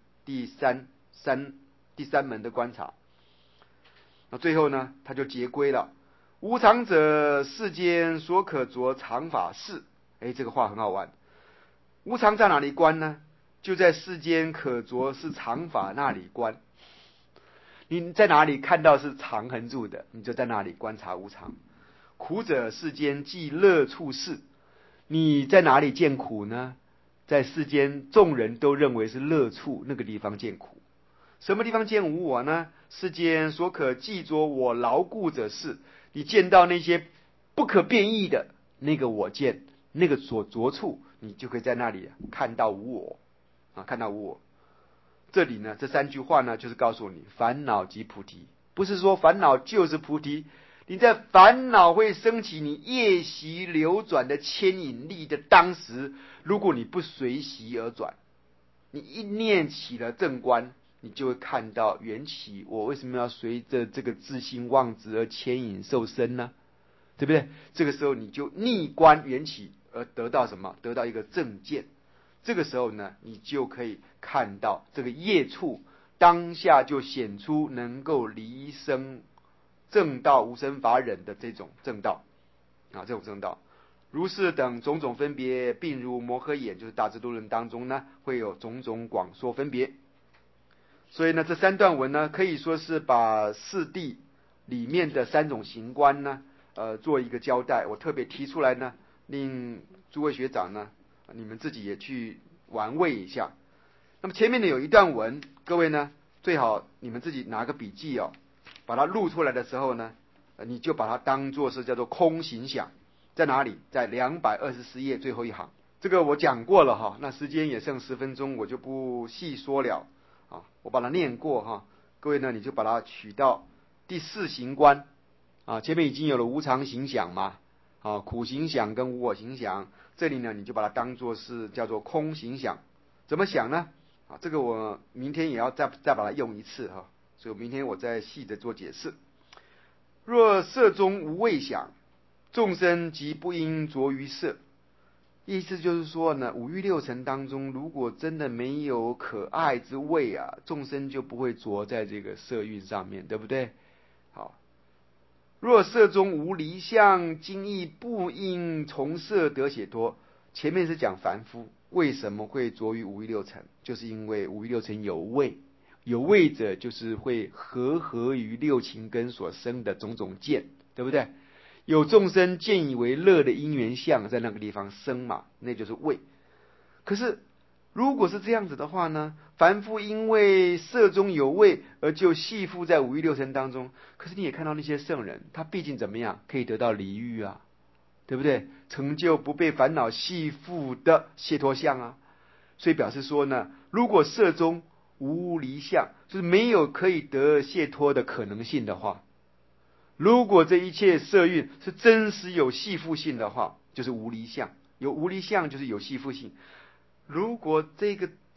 第三门的观察。那最后呢，他就结归了。无常者，世间所可着常法事。这个话很好玩。无常在哪里观呢？就在世间可着是常法那里观。你在哪里看到是常恒住的，你就在那里观察无常。苦者世间即乐处事，你在哪里见苦呢？在世间众人都认为是乐处那个地方见苦。什么地方见无我呢？世间所可记着我牢固者是，你见到那些不可变异的那个我见，那个所着处，你就可以在那里看到无我看到无我。这里呢，这3句话呢，就是告诉你烦恼即菩提，不是说烦恼就是菩提。你在烦恼会升起你业习流转的牵引力的当时，如果你不随习而转，你一念起了正观，你就会看到缘起，我为什么要随着这个自性妄执而牵引受身呢？对不对？这个时候你就逆观缘起而得到什么？得到一个正见。这个时候呢，你就可以看到这个业处当下就显出能够离生正道无生法忍的这种正道这种正道。如是等种种分别，并如摩诃眼，就是大智度论当中呢，会有种种广说分别。所以呢，这3段文呢，可以说是把四谛里面的3种行观呢，做一个交代。我特别提出来呢，令诸位学长呢，你们自己也去玩味一下。那么前面呢有一段文，各位呢最好你们自己拿个笔记把它录出来的时候呢，你就把它当作是叫做空行想。在哪里？在224页最后一行。这个我讲过了那时间也剩10分钟，我就不细说了我把它念过各位呢你就把它取到第4行观前面已经有了无常行想嘛苦行想跟无我行想，这里呢你就把它当作是叫做空行想。怎么想呢？这个我明天也要再把它用一次所以明天我再细的做解释。若色中无味想，众生即不应着于色。意思就是说呢，五欲六尘当中，如果真的没有可爱之味众生就不会着在这个色蕴上面，对不对？好，若色中无离相，今亦不应从色得解脱。前面是讲凡夫为什么会着于五欲六尘，就是因为五欲六尘有味，有味者就是会合于六情根所生的种种见，对不对？有众生见以为乐的因缘相在那个地方生嘛，那就是味。可是如果是这样子的话呢，凡夫因为色中有味而就系缚在五欲六尘当中，可是你也看到那些圣人，他毕竟怎么样可以得到离欲对不对？成就不被烦恼系缚的解脱相所以表示说呢，如果色中无离相，就是没有可以得解脱的可能性的话，如果这一切色蕴是真实有系缚性的话，就是无离相。有无离相就是有系缚性。如果这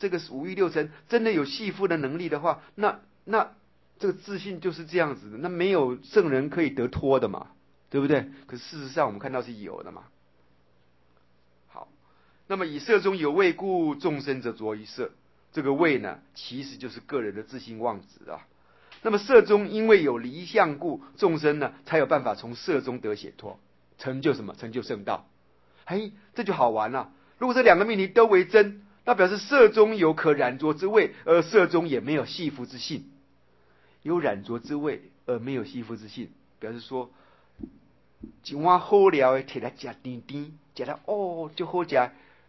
这个五欲六尘真的有系缚的能力的话，那这个自信就是这样子的，那没有圣人可以得脱的嘛，对不对？可是事实上我们看到是有的嘛。好，那么以色中有味故，众生则着于色。这个味呢，其实就是个人的自性妄执啊。那么色中因为有离相故，众生呢才有办法从色中得解脱，成就什么？成就圣道。这就好玩了。如果这两个命题都为真，那表示色中有可染着之味，而色中也没有系缚之性。有染着之味而没有系缚之性，表示说一碗好料的摕来吃甜甜，吃到就好吃，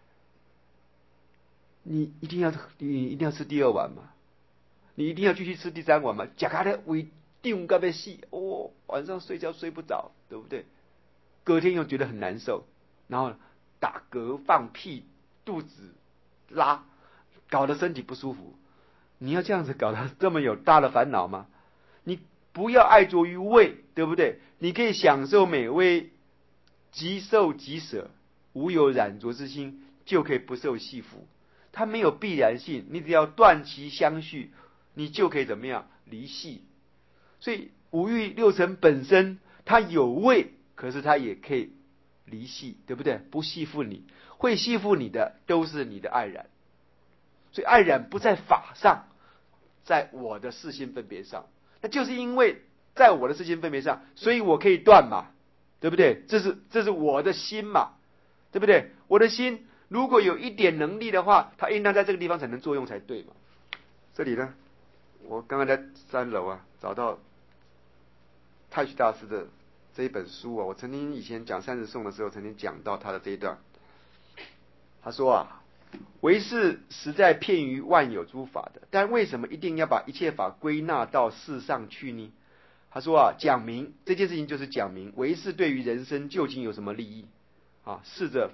你一定要吃第二碗嘛？你一定要继续吃第三碗嘛？吃到的胃胀到要死，晚上睡觉睡不着，对不对？隔天又觉得很难受，然后打嗝、放屁、肚子拉，搞得身体不舒服。你要这样子搞得这么有大的烦恼吗？你不要爱着于味，对不对？你可以享受美味，即受即舍，无有染着之心，就可以不受系缚。它没有必然性，你只要断其相续，你就可以怎么样离系。所以五欲六尘本身它有味，可是它也可以离系，对不对？不系缚你，会系缚你的都是你的爱染。所以爱染不在法上，在我的四心分别上。那就是因为在我的四心分别上，所以我可以断嘛，对不对？这是我的心嘛，对不对？我的心如果有一点能力的话，它应当在这个地方才能作用才对嘛。这里呢，我刚刚在3楼找到太虚大师的这一本书我曾经以前讲30颂的时候曾经讲到他的这一段。他说唯识实在遍于万有诸法的，但为什么一定要把一切法归纳到世上去呢？他说讲明这件事情就是讲明唯识对于人生究竟有什么利益试着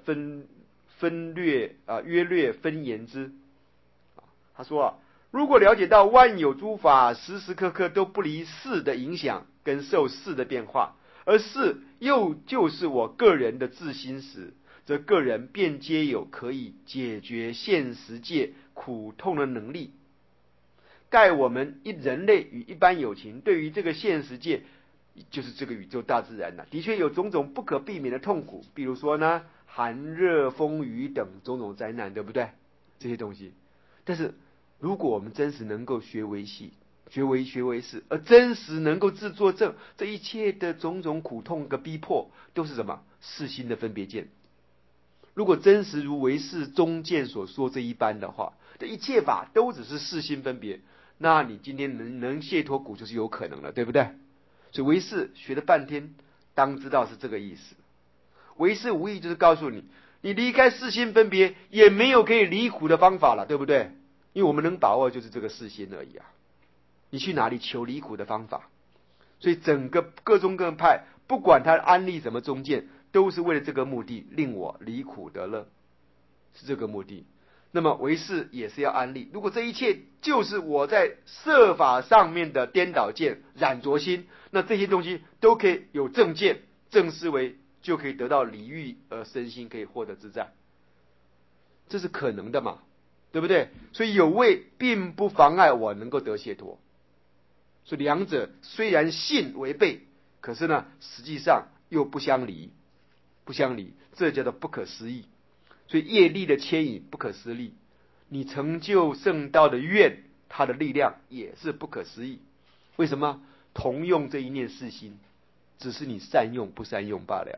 约略分言之。他说如果了解到万有诸法时时刻刻都不离识的影响跟受识的变化，而识又就是我个人的自心时，则个人便皆有可以解决现实界苦痛的能力。盖我们人类与一般有情对于这个现实界，就是这个宇宙大自然的确有种种不可避免的痛苦，比如说呢寒热风雨等种种灾难，对不对？这些东西。但是如果我们真实能够学为系，学为识，而真实能够自作证，这一切的种种苦痛的逼迫都是什么？世心的分别见。如果真实如唯识中见所说这一般的话，这一切法都只是世心分别，那你今天能解脱苦就是有可能了，对不对？所以唯识学了半天，当知道是这个意思。唯识无疑就是告诉你，你离开世心分别也没有可以离苦的方法了，对不对？因为我们能把握就是这个世心而已你去哪里求离苦的方法？所以整个各宗各派，不管他安立什么中见，都是为了这个目的，令我离苦得乐，是这个目的。那么唯识也是要安立，如果这一切就是我在色法上面的颠倒见、染着心，那这些东西都可以有正见、正思维，就可以得到离欲，而身心可以获得自在，这是可能的嘛，对不对？所以有味并不妨碍我能够得解脱。所以两者虽然性为悖，可是呢，实际上又不相离，这叫做不可思议。所以业力的牵引不可思议，你成就圣道的愿，它的力量也是不可思议。为什么？同用这一念四心，只是你善用不善用罢了。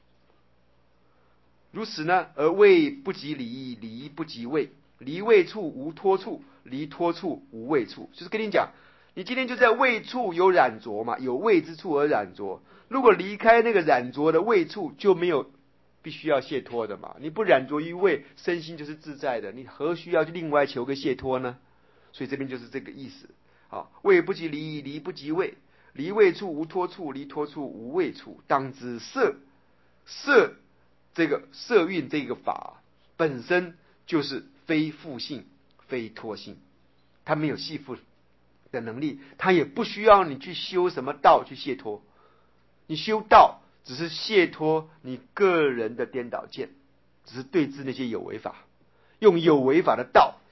如此呢，而味不及离，离不及味，离味处无脱处，离脱处无味处。就是跟你讲，你今天就在味处有染着嘛，有味之处而染着。如果离开那个染着的味处，就没有必须要解脱的嘛。你不染着于味，身心就是自在的，你何须要去另外求个解脱呢？所以这边就是这个意思。味不及离，离不及味，离味处无脱处，离脱处无味处。当知色这个色蕴这个法本身就是非复性，非脱性，它没有系缚的能力，它也不需要你去修什么道去解脱。你修道只是解脱你个人的颠倒见，只是对治那些有为法，用有为法的道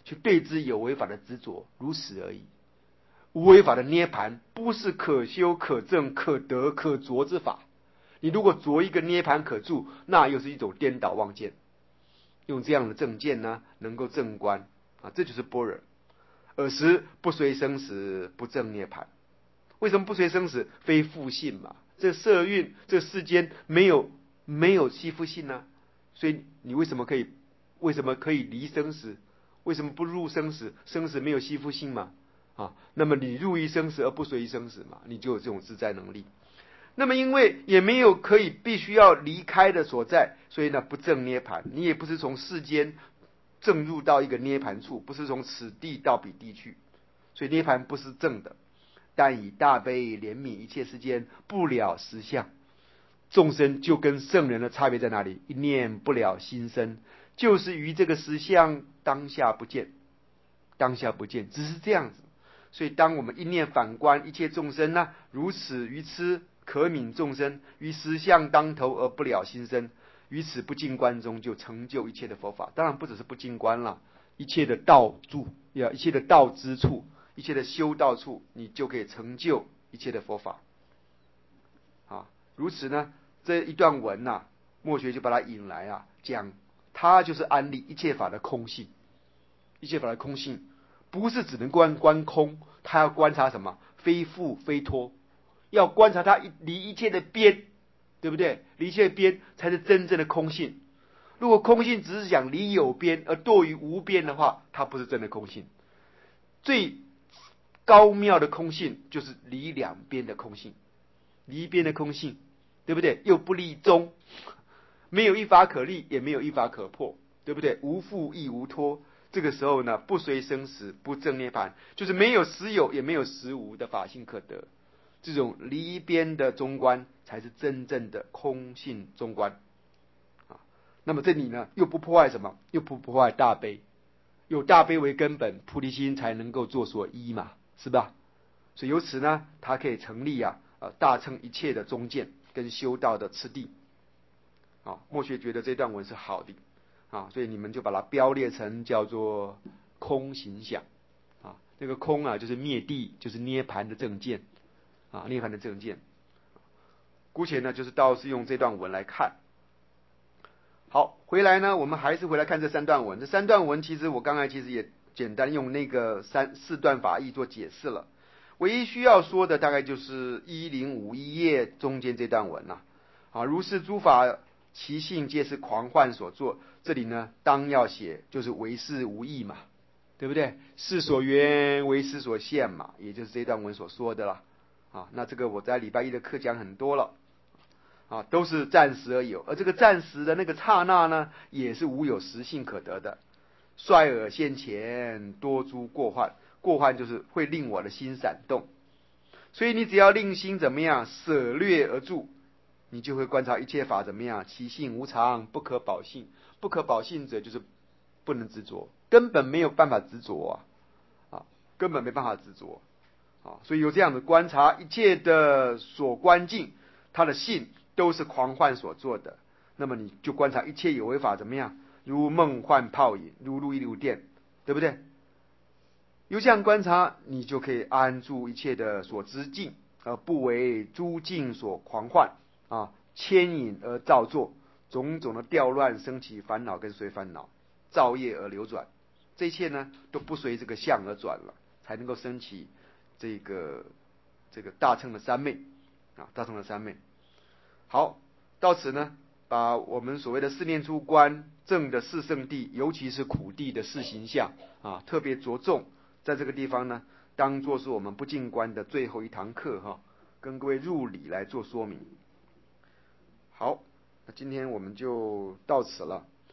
去对之有为法的执着，如此而已。无为法的涅槃不是可修可证可得可着之法。你如果着一个涅槃可住，那又是一种颠倒妄见。用这样的正见呢，能够正观啊，这就是般若。尔时不随生死，不正涅槃。为什么不随生死？非复性嘛。这色蕴这世间没有吸附性呢？所以你为什么可以离生死？为什么不入生死？生死没有吸附性嘛？啊，那么你入于生死而不随于生死嘛，你就有这种自在能力。那么因为也没有可以必须要离开的所在，所以呢不正涅槃。你也不是从世间正入到一个涅槃处，不是从此地到彼地去，所以涅槃不是正的。但以大悲怜悯一切世间不了实相，众生就跟圣人的差别在哪里？一念不了心生，就是于这个实相当下不见，只是这样子。所以当我们一念反观一切众生呢，如此愚痴可悯众生，于实相当头而不了心生，于此不净观中就成就一切的佛法。当然不只是不净观了，一切的道住，一切的道之处，一切的修道处，你就可以成就一切的佛法。啊，如此呢，这一段文啊，墨学就把它引来啊，讲它就是安立一切法的空性。一切法的空性不是只能观空，他要观察什么？非复非脱，要观察它离一切的边，对不对？离一切的边才是真正的空性。如果空性只是想离有边而堕于无边的话，它不是真的空性。最高妙的空性就是离两边的空性，离边的空性，对不对？又不立中，没有一法可立，也没有一法可破，对不对？无复亦无脱。这个时候呢，不随生死，不正涅槃，就是没有实有，也没有实无的法性可得。这种离边的中观，才是真正的空性中观啊。那么这里呢，又不破坏什么？又不破坏大悲，有大悲为根本，菩提心才能够作所依嘛，是吧？所以由此呢，它可以成立大乘一切的中见跟修道的次第。啊，墨学觉得这段文是好的。啊，所以你们就把它标列成叫做空行想啊，那个空啊，就是灭地，就是涅槃的正见啊，涅槃的正见。姑且呢，就是倒是用这段文来看。好，回来呢，我们还是回来看这三段文。这三段文其实我刚才也简单用那个四段法义做解释了。唯一需要说的大概就是1051页中间这段文啦。啊，如是诸法其性皆是狂幻所作。这里呢，当要写就是唯是无义嘛，对不对？事所缘为事所现嘛，也就是这段文所说的啦。啊，那这个我在礼拜一的课讲很多了。啊，都是暂时而有，而这个暂时的那个刹那呢，也是无有实性可得的。率尔现前，多诸过患，过患就是会令我的心闪动。所以你只要令心怎么样舍略而住，你就会观察一切法怎么样，其性无常，不可保性。不可保性者就是不能执着，根本没有办法执着根本没办法执着所以有这样的观察，一切的所观境，它的性都是狂幻所做的。那么你就观察一切有为法怎么样，如梦幻泡影，如露亦如电，对不对？有这样观察，你就可以安住一切的所知境，而不为诸境所狂幻牵引而造作，种种的调乱升起烦恼跟随烦恼，造业而流转，这一切呢都不随这个相而转了，才能够升起这个大乘的三昧大乘的三昧。好，到此呢，把我们所谓的四念处观正的四圣谛，尤其是苦谛的四行相特别着重在这个地方呢，当作是我们不净观的最后一堂课跟各位入理来做说明。好，那今天我们就到此了。